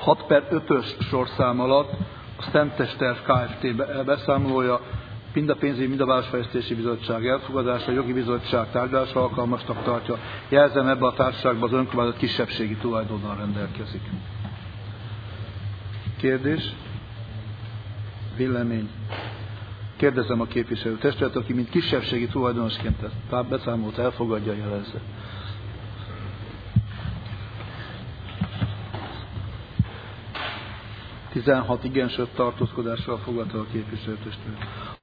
6/5-ös sorszám alatt a Szentes Terv Kft. Beszámolója, mind a pénzügyi, mind a Városfejlesztési Bizottság elfogadása, a jogi bizottság tárgyalásra alkalmasnak tartja. Jelzem, ebben a társaságban az önkormányzat kisebbségi tulajdonnal rendelkezik. Kérdés? Vélemény? Kérdezem a képviselőtestület, aki mint kisebbségi tulajdonosként ezt beszámolót elfogadja, jelezze. 16 igen, 5 tartózkodással fogadta a képviselőtestület.